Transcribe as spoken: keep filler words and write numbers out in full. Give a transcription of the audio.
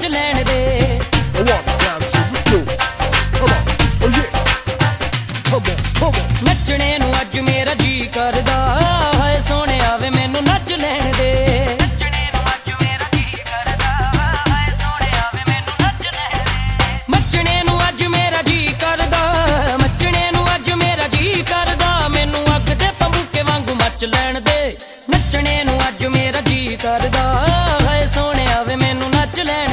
ਨੱਚ ਲੈਣ ਦੇ। ਨੱਚਣੇ ਨੂੰ ਅੱਜ ਮੇਰਾ ਜੀ ਕਰਦਾ, ਹਾਏ ਸੋਹਣਿਆ ਵੇ ਮੈਨੂੰ ਨੱਚ ਲੈਣ